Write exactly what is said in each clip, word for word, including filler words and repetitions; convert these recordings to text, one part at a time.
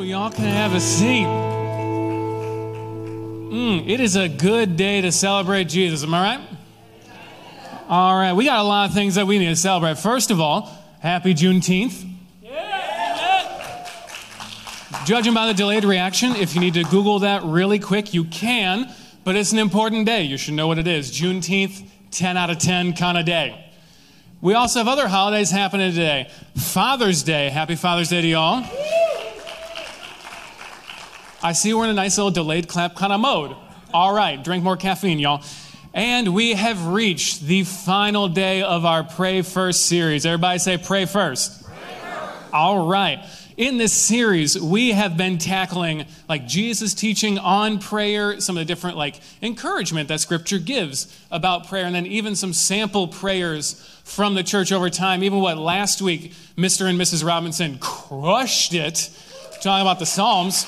Y'all can have a seat. Mm, it is a good day to celebrate Jesus. Am I right? All right, we got a lot of things that we need to celebrate. First of all, happy Juneteenth. Yeah. Judging by the delayed reaction, if you need to Google that really quick, you can, but it's an important day. You should know what it is. Juneteenth, ten out of ten kind of day. We also have other holidays happening today. Father's Day. Happy Father's Day to y'all. I see we're in a nice little delayed clap kind of mode. All right, drink more caffeine, y'all. And we have reached the final day of our Pray First series. Everybody say pray first. Pray first. All right. In this series, we have been tackling like Jesus' teaching on prayer, some of the different like encouragement that Scripture gives about prayer, and then even some sample prayers from the church over time. Even what last week, Mister and Missus Robinson crushed it, talking about the Psalms.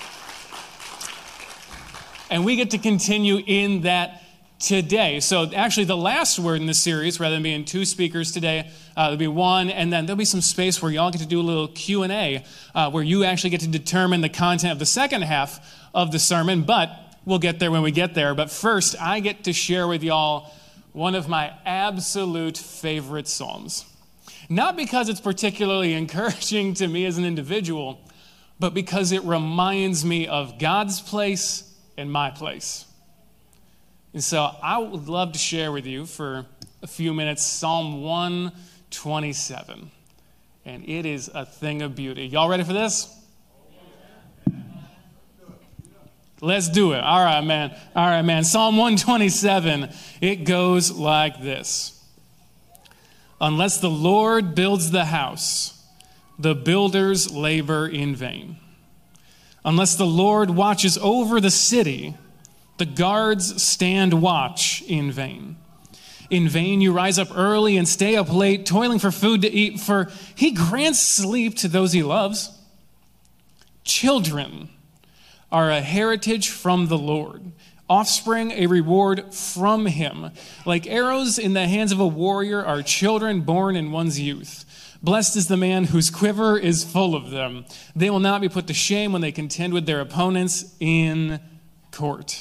And we get to continue in that today. So actually the last word in this series, rather than being two speakers today, uh, there'll be one, and then there'll be some space where y'all get to do a little Q and A, uh, where you actually get to determine the content of the second half of the sermon, but we'll get there when we get there. But first, I get to share with y'all one of my absolute favorite Psalms. Not because it's particularly encouraging to me as an individual, but because it reminds me of God's place and my place. And so I would love to share with you for a few minutes Psalm one twenty-seven. And it is a thing of beauty. Y'all ready for this? Let's do it. All right, man. All right, man. Psalm one twenty-seven, it goes like this. Unless the Lord builds the house, the builders labor in vain. Unless the Lord watches over the city, the guards stand watch in vain. In vain you rise up early and stay up late, toiling for food to eat, for he grants sleep to those he loves. Children are a heritage from the Lord, offspring a reward from him. Like arrows in the hands of a warrior are children born in one's youth. Blessed is the man whose quiver is full of them. They will not be put to shame when they contend with their opponents in court.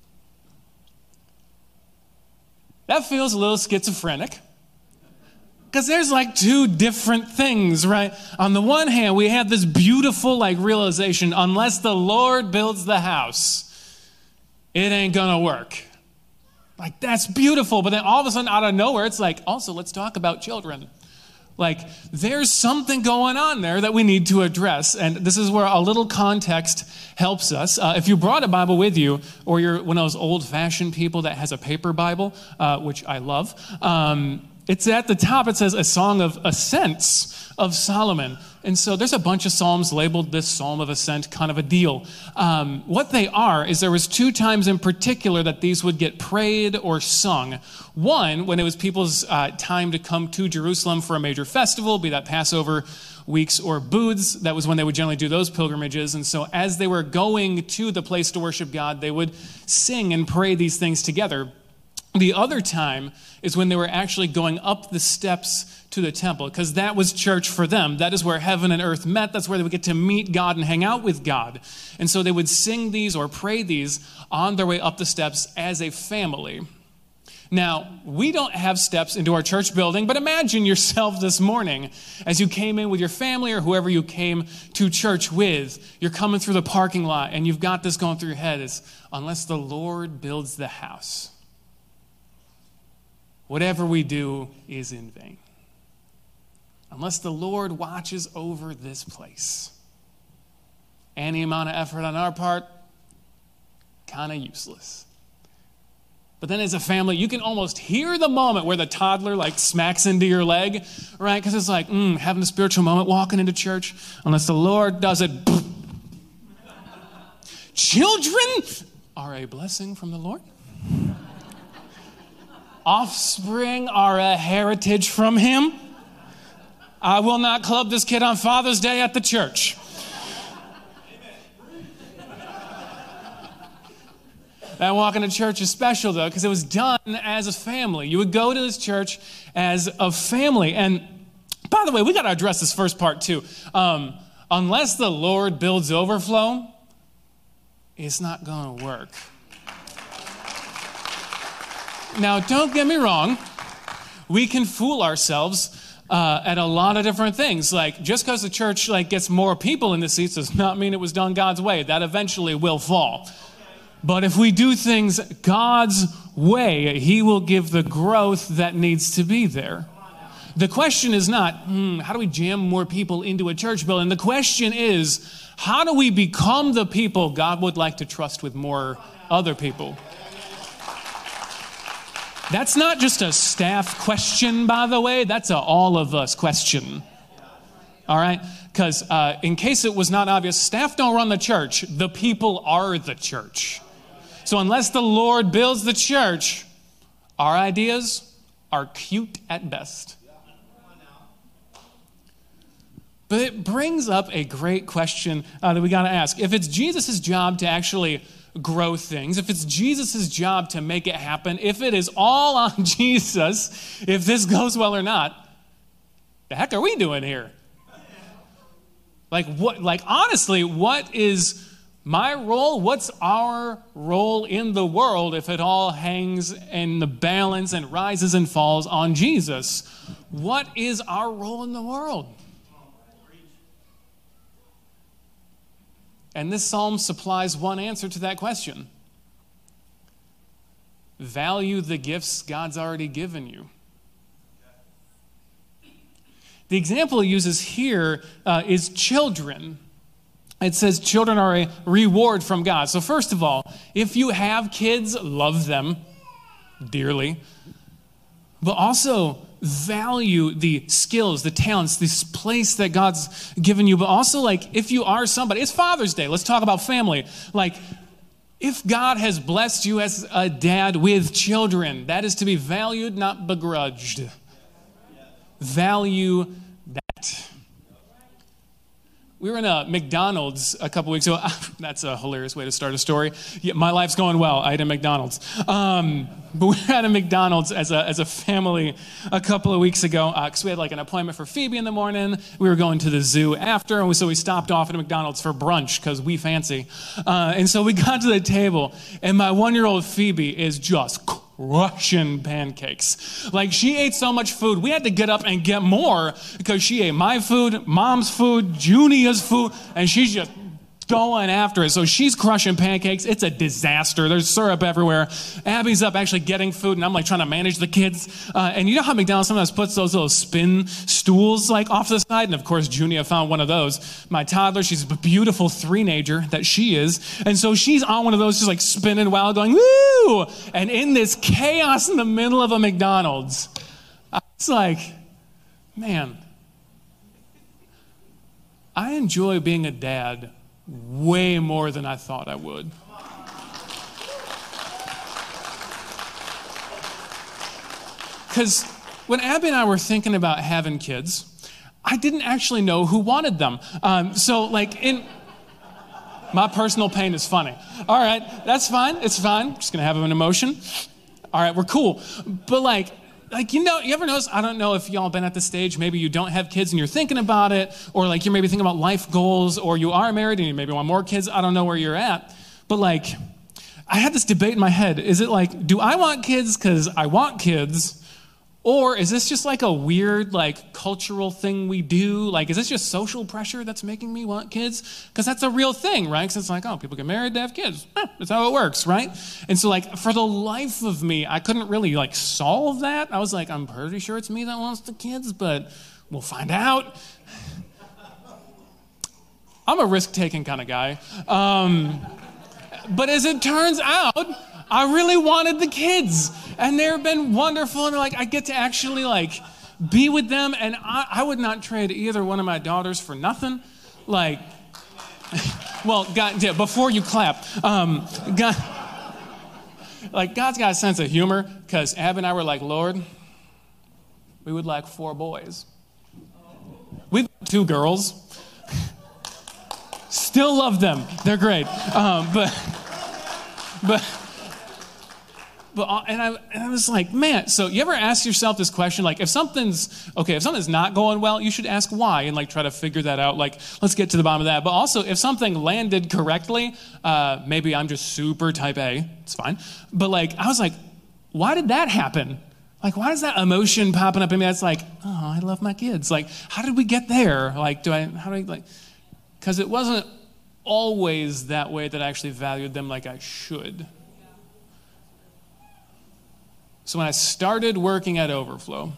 That feels a little schizophrenic, because there's like two different things, right? On the one hand, we have this beautiful like realization, unless the Lord builds the house, it ain't gonna work. Like, that's beautiful. But then all of a sudden, out of nowhere, it's like, also, let's talk about children. Like, there's something going on there that we need to address. And this is where a little context helps us. Uh, if you brought a Bible with you, or you're one of those old-fashioned people that has a paper Bible, uh, which I love, um, it's at the top, it says, A Song of Ascents of Solomon. And so there's a bunch of psalms labeled this Psalm of Ascent, kind of a deal. Um, what they are is there was two times in particular that these would get prayed or sung. One, when it was people's uh, time to come to Jerusalem for a major festival, be that Passover weeks or Booths. That was when they would generally do those pilgrimages. And so as they were going to the place to worship God, they would sing and pray these things together. The other time is when they were actually going up the steps to the temple, because that was church for them. That is where heaven and earth met. That's where they would get to meet God and hang out with God. And so they would sing these or pray these on their way up the steps as a family. Now, we don't have steps into our church building, but imagine yourself this morning as you came in with your family or whoever you came to church with. You're coming through the parking lot and you've got this going through your head is, unless the Lord builds the house, whatever we do is in vain. Unless the Lord watches over this place, any amount of effort on our part, kind of useless. But then as a family, you can almost hear the moment where the toddler like smacks into your leg, right? Because it's like, mm, having a spiritual moment, walking into church, unless the Lord does it. Children are a blessing from the Lord. Offspring are a heritage from him. I will not club this kid on Father's Day at the church. That walking to church is special, though, because it was done as a family. You would go to this church as a family. And by the way, we got to address this first part, too. Um, unless the Lord builds overflow, it's not going to work. Now, don't get me wrong. We can fool ourselves uh, at a lot of different things. Like, just because the church like gets more people in the seats does not mean it was done God's way. That eventually will fall. But if we do things God's way, he will give the growth that needs to be there. The question is not, hmm, how do we jam more people into a church building? The question is, how do we become the people God would like to trust with more other people? That's not just a staff question, by the way. That's a all of us question. All right? Because uh, in case it was not obvious, staff don't run the church. The people are the church. So unless the Lord builds the church, our ideas are cute at best. But it brings up a great question uh, that we got to ask. If it's Jesus' job to actually grow things, if it's Jesus' job to make it happen, if it is all on Jesus, if this goes well or not, the heck are we doing here? Like what? Like honestly, what is my role? What's our role in the world if it all hangs in the balance and rises and falls on Jesus? What is our role in the world? And this psalm supplies one answer to that question. Value the gifts God's already given you. The example he uses here uh, is children. It says children are a reward from God. So first of all, if you have kids, love them dearly. But also value the skills, the talents, this place that God's given you. But also, like, if you are somebody, it's Father's Day. Let's talk about family. Like, if God has blessed you as a dad with children, that is to be valued, not begrudged. Value that. We were in a McDonald's a couple weeks ago. That's a hilarious way to start a story. Yeah, my life's going well. I ate a McDonald's. Um, but we were at a McDonald's as a as a family a couple of weeks ago because uh, we had like an appointment for Phoebe in the morning. We were going to the zoo after, and we, so we stopped off at a McDonald's for brunch because we fancy. Uh, and so we got to the table, and my one-year-old Phoebe is just crushing pancakes. Like, she ate so much food, we had to get up and get more because she ate my food, Mom's food, Junia's food, and she's just going after it. So she's crushing pancakes. It's a disaster. There's syrup everywhere. Abby's up actually getting food, and I'm like trying to manage the kids. Uh, and you know how McDonald's sometimes puts those little spin stools like off the side? And of course, Junia found one of those. My toddler, she's a beautiful three-nager that she is. And so she's on one of those just like spinning while going, woo! And in this chaos in the middle of a McDonald's, I was like, man, I enjoy being a dad way more than I thought I would. Because when Abby and I were thinking about having kids, I didn't actually know who wanted them. Um, so, like, in my personal pain is funny. All right, that's fine. It's fine. Just gonna have an emotion. All right, we're cool. But like. Like, you know, you ever notice, I don't know if y'all been at the stage, maybe you don't have kids and you're thinking about it, or like you're maybe thinking about life goals, or you are married and you maybe want more kids. I don't know where you're at. But like, I had this debate in my head. Is it like, do I want kids because I want kids? Or is this just like a weird, like, cultural thing we do? Like, is this just social pressure that's making me want kids? Because that's a real thing, right? Because it's like, oh, people get married to have kids. Eh, that's how it works, right? And so, like, for the life of me, I couldn't really, like, solve that. I was like, I'm pretty sure it's me that wants the kids, but we'll find out. I'm a risk-taking kind of guy. Um, but as it turns out, I really wanted the kids. And they've been wonderful, and like I get to actually like be with them, and I, I would not trade either one of my daughters for nothing. Like, well, God, yeah, before you clap, um, God, like God's got a sense of humor, because Ab and I were like, Lord, we would like four boys. We've got two girls. Still love them. They're great. Um, but, but. But, uh, and, I, and I was like, man, so you ever ask yourself this question? Like, if something's, okay, if something's not going well, you should ask why and, like, try to figure that out. Like, let's get to the bottom of that. But also, if something landed correctly, uh, maybe I'm just super type A. It's fine. But, like, I was like, why did that happen? Like, why is that emotion popping up in me that's like, oh, I love my kids? Like, how did we get there? Like, do I, how do I, like, because it wasn't always that way that I actually valued them like I should. So when I started working at Overflow,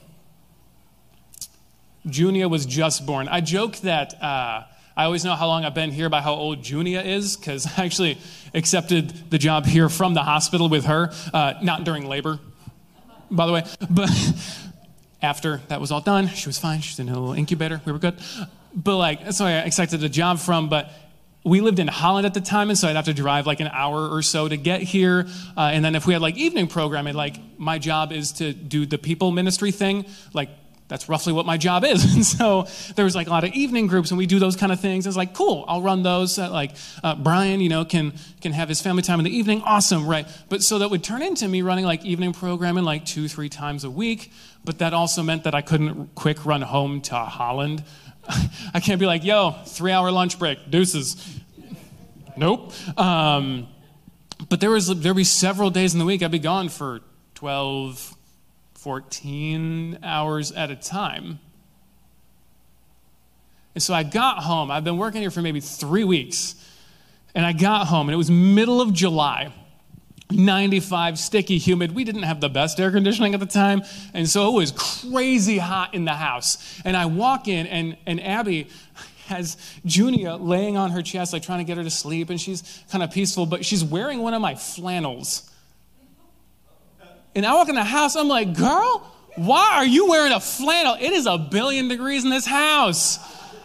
Junia was just born. I joke that uh, I always know how long I've been here by how old Junia is, because I actually accepted the job here from the hospital with her, uh, not during labor, by the way. But after that was all done, she was fine. She's in a little incubator. We were good. But like, that's why I accepted a job from. But we lived in Holland at the time, and so I'd have to drive like an hour or so to get here. Uh, and then if we had like evening programming, like my job is to do the people ministry thing. Like that's roughly what my job is. And so there was like a lot of evening groups, and we do those kind of things. It's like, cool, I'll run those. Uh, like uh, Brian, you know, can can have his family time in the evening. Awesome, right? But so that would turn into me running like evening programming like two, three times a week. But that also meant that I couldn't quick run home to Holland. I can't be like, yo, three-hour lunch break, deuces. Nope. Um, but there was there'd be several days in the week I'd be gone for twelve, fourteen hours at a time. And so I got home. I've been working here for maybe three weeks. And I got home, and it was middle of July. ninety-five, sticky, humid. We didn't have the best air conditioning at the time, and so it was crazy hot in the house. And I walk in, and, and Abby has Junia laying on her chest, like trying to get her to sleep, and she's kind of peaceful, but she's wearing one of my flannels. And I walk in the house, I'm like, girl, why are you wearing a flannel? It is a billion degrees in this house.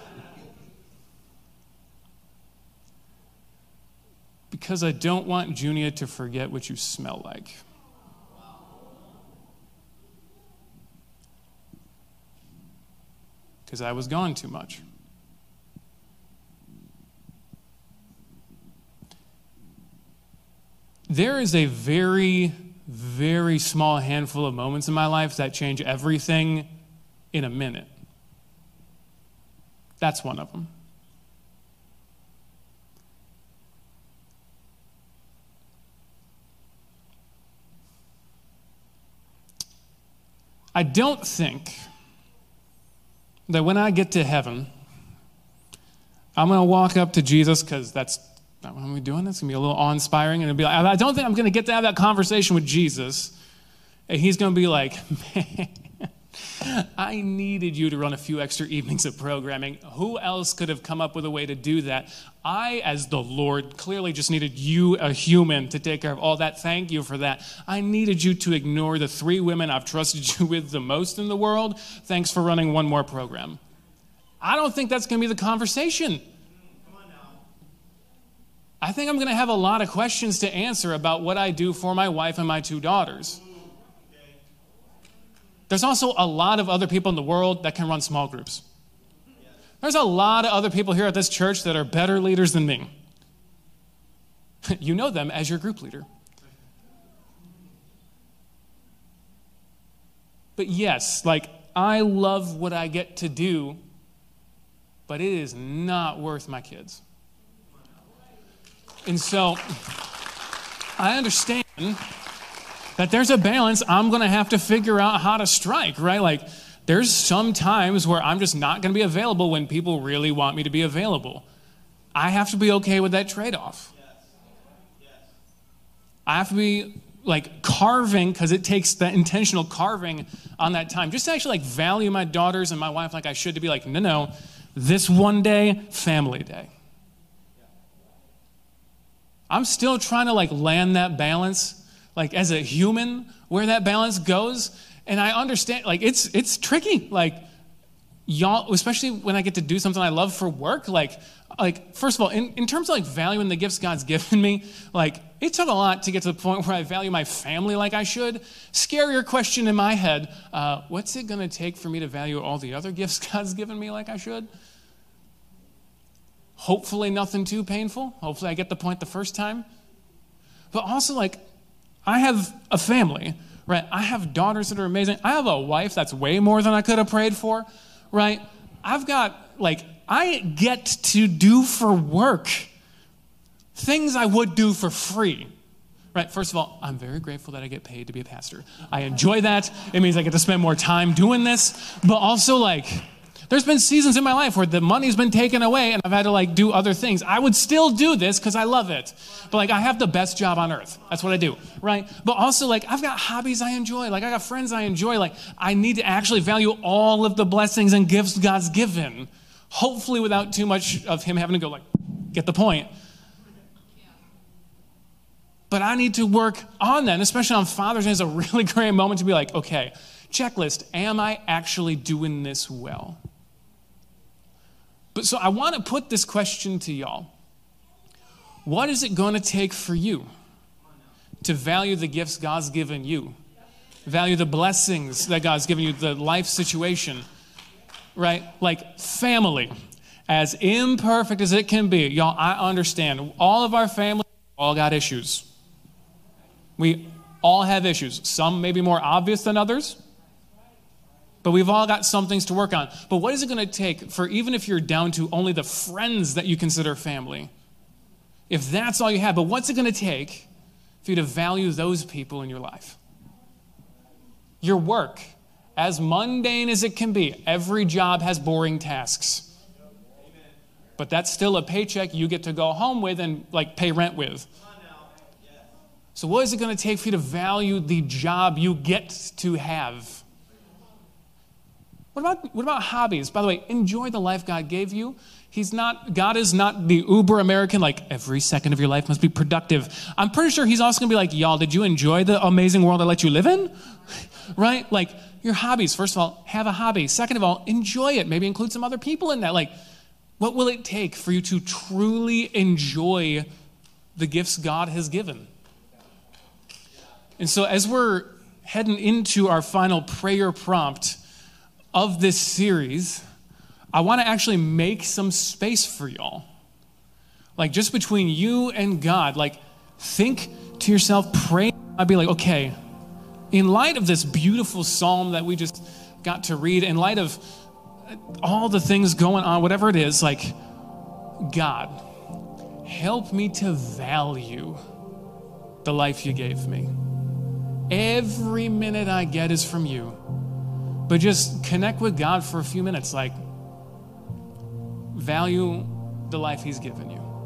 Because I don't want Junia to forget what you smell like. Because I was gone too much. There is a very, very small handful of moments in my life that change everything in a minute. That's one of them. I don't think that when I get to heaven, I'm going to walk up to Jesus, because that's not when we're doing this. It's going to be a little awe-inspiring. And it'll be like, I don't think I'm going to get to have that conversation with Jesus. And he's going to be like, man, I needed you to run a few extra evenings of programming. Who else could have come up with a way to do that? I, as the Lord, clearly just needed you, a human, to take care of all that. Thank you for that. I needed you to ignore the three women I've trusted you with the most in the world. Thanks for running one more program. I don't think that's going to be the conversation. Come on now. I think I'm going to have a lot of questions to answer about what I do for my wife and my two daughters. There's also a lot of other people in the world that can run small groups. There's a lot of other people here at this church that are better leaders than me. You know them as your group leader. But yes, like, I love what I get to do, but it is not worth my kids. And so, I understand that there's a balance I'm going to have to figure out how to strike, right? Like, there's some times where I'm just not going to be available when people really want me to be available. I have to be okay with that trade-off. Yes. Yes. I have to be, like, carving, because it takes that intentional carving on that time. Just to actually, like, value my daughters and my wife like I should, to be like, no, no, this one day, family day. I'm still trying to, like, land that balance, like, as a human, where that balance goes. And I understand, like, it's it's tricky. Like, y'all, especially when I get to do something I love for work, like, like first of all, in, in terms of, like, valuing the gifts God's given me, like, it took a lot to get to the point where I value my family like I should. Scarier question in my head, uh, what's it going to take for me to value all the other gifts God's given me like I should? Hopefully nothing too painful. Hopefully I get the point the first time. But also, like, I have a family, right? I have daughters that are amazing. I have a wife that's way more than I could have prayed for, right? I've got, like, I get to do for work things I would do for free, right? First of all, I'm very grateful that I get paid to be a pastor. I enjoy that. It means I get to spend more time doing this. But also, like, there's been seasons in my life where the money's been taken away and I've had to, like, do other things. I would still do this because I love it. But, like, I have the best job on earth. That's what I do, right? But also, like, I've got hobbies I enjoy. Like, I got friends I enjoy. Like, I need to actually value all of the blessings and gifts God's given, hopefully without too much of him having to go, like, get the point. But I need to work on that, and especially on Father's Day is a really great moment to be like, okay, checklist, am I actually doing this well? But so I want to put this question to y'all. What is it going to take for you to value the gifts God's given you? Value the blessings that God's given you, the life situation, right? Like family, as imperfect as it can be. Y'all, I understand. All of our families all got issues. We all have issues. Some may be more obvious than others, but we've all got some things to work on. But what is it going to take for, even if you're down to only the friends that you consider family, if that's all you have, but what's it going to take for you to value those people in your life? Your work, as mundane as it can be, every job has boring tasks. But that's still a paycheck you get to go home with and, like, pay rent with. So what is it going to take for you to value the job you get to have? What about, what about hobbies? By the way, enjoy the life God gave you. He's not, God is not the uber American, like, every second of your life must be productive. I'm pretty sure he's also going to be like, y'all, did you enjoy the amazing world I let you live in? Right? Like, your hobbies, first of all, have a hobby. Second of all, enjoy it. Maybe include some other people in that. Like, what will it take for you to truly enjoy the gifts God has given? And so as we're heading into our final prayer prompt of this series, I want to actually make some space for y'all. Like, just between you and God, like, think to yourself, pray. I'd be like, okay, in light of this beautiful psalm that we just got to read, in light of all the things going on, whatever it is, like, God, help me to value the life you gave me. Every minute I get is from you. But just connect with God for a few minutes. Like, value the life he's given you.